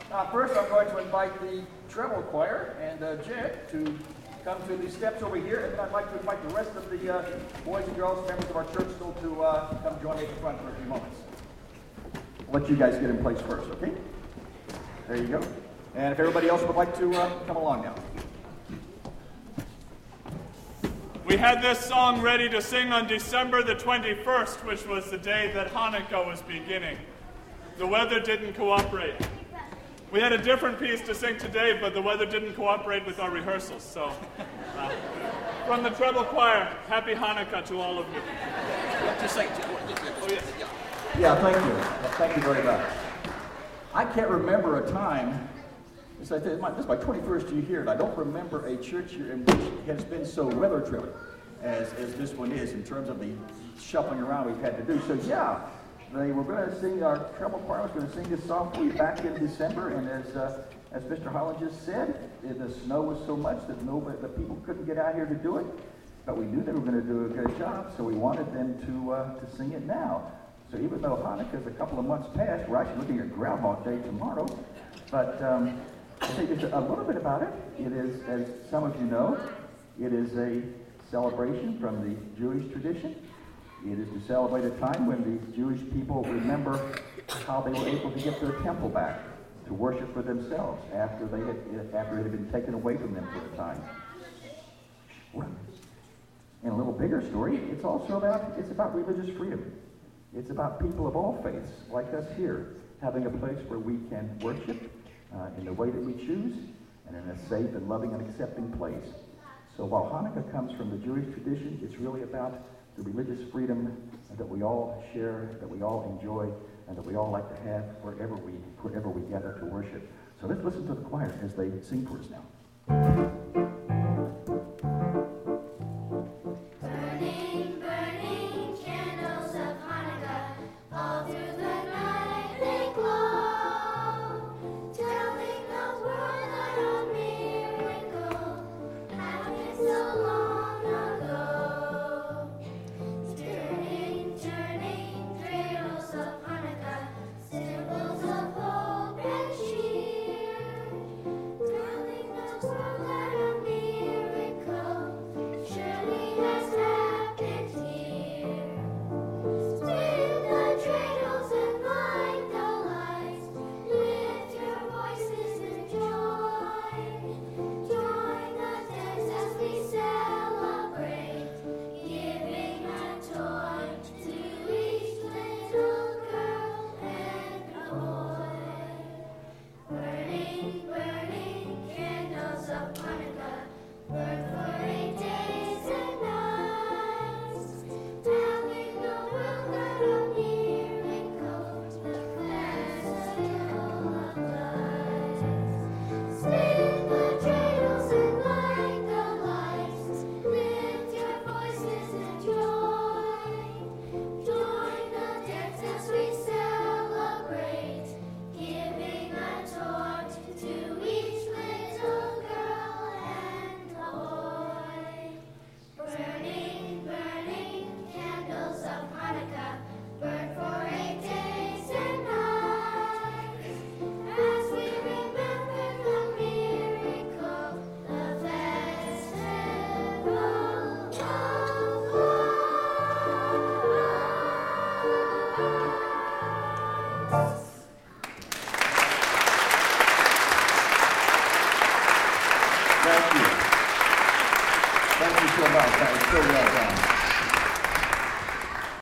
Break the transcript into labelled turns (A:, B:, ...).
A: First, I'm going to invite the treble choir and Jed to come to the steps over here, and then I'd like to invite the rest of the boys and girls, members of our church still, to come join me at the front for a few moments. I'll let you guys get in place first, okay? There you go. And if everybody else would like to come along now.
B: We had this song ready to sing on December the 21st, which was the day that Hanukkah was beginning. The weather didn't cooperate. We had a different piece to sing today, but the weather didn't cooperate with our rehearsals. So, from the treble choir, happy Hanukkah to all of you.
A: Yeah, thank you. Thank you very much. I can't remember a time, this is my 21st year here, and I don't remember a church year in which has been so weather-driven as this one is in terms of the shuffling around we've had to do. So yeah, they were going to sing, our treble choir was going to sing this song for you back in December, and as Mr. Holland just said, the snow was so much that the people couldn't get out here to do it, but we knew they were going to do a good job, so we wanted them to sing it now. So even though Hanukkah is a couple of months past, we're actually looking at Groundhog Day tomorrow. But I'll tell you just a little bit about it. It is, as some of you know, it is a celebration from the Jewish tradition. It is to celebrate a time when the Jewish people remember how they were able to get their temple back to worship for themselves after it had been taken away from them for a time. In a little bigger story, it's about religious freedom. It's about people of all faiths, like us here, having a place where we can worship in the way that we choose, and in a safe and loving and accepting place. So while Hanukkah comes from the Jewish tradition, it's really about the religious freedom that we all share, that we all enjoy, and that we all like to have wherever we gather to worship. So let's listen to the choir as they sing for us now. Thank you so much. That was so well done.